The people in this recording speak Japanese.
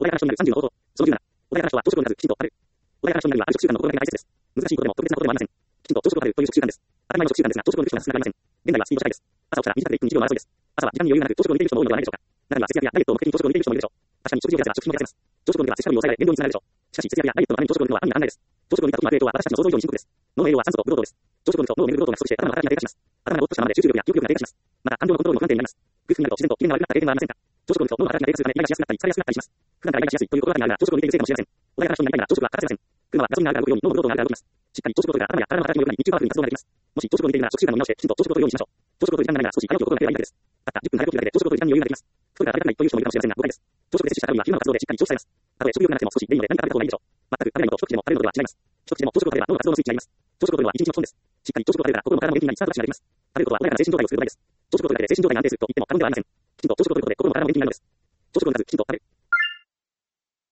穏やかな人になる30の方法。その17。穏やかな人は朝食を抜かず、きちんと食べる。穏やかな人になるには、ある食習慣の心がけが大切です。難しいことでも特別なことでもありません。きちんと朝食を食べるという食習慣です。当たり前の食習慣ですが、朝食を抜く人が少なくありません。現代はスピード社会です。朝起きたら短く1分1秒の争いです。朝は時間に余裕がなく朝食を抜いている人も多いのではないでしょうか。中には節約やダイエットを目的に朝食を抜いている人もいるでしょう。確かに食事を減らせば食費も減らせます。朝食を抜けば摂取カロリーを抑えられ減量につながるでしょう。しかし節約やダイエットのために朝食を抜くのは安易な考えです。朝食を抜いた時の悪影響は私たちの想像以上に深刻です。脳の栄養は酸素とブドウ糖です。朝食を抜くと脳を巡るブドウ糖が不足して頭の働きが低下します。頭がぼーっとしたままで集中力や記憶力が低下します。また感情のコントロールも不安定になります。空腹になると自然と機嫌が悪くなった経験はありませんか。朝食を抜くと脳の働きが低下するためイライラしやすくなったり疲れやすくなったりします。普段からイライラしやすいという心当たりがあるが朝食を抜いているせいかもしれません。穏やかな人になりたいなら朝食は欠かせません。車はガソリンがあるが動くように脳のブドウ糖があるが動きます。しっかり朝食をとれば頭や体の働きも良くなり日中パワフルに活動ができます。もし朝食を抜いているなら食習慣を見直してきちんと朝食をとるようにしましょう。朝食をとる時間がないなら少し早起きを心がければいいだけです。たった10分から5分だけで朝食をとる時間に余裕ができます。太るから食べたくないという人もいるかもしれませんが誤解です。朝食で摂取したカロリーは日々の活動でしっかり調整されます。たとえ食欲がなくても少しでいいので何か食べた方がいいでしょう。全く食べないのと一口でも食べるのとは違います。一口でも朝食を食べれば脳の活動のスイッチがあります。朝食をとるのは一日の基本です。しっかり朝食を食べれば心も体も元気になりスタートダッシュができます。食べることは穏やかな精神状態を作る場合です。朝食をとるだけで精神状態が安定すると言っても過言ではありません。きちんと朝食をとることで心も体も元気になるのです。朝食を抜かずきちんと食べる。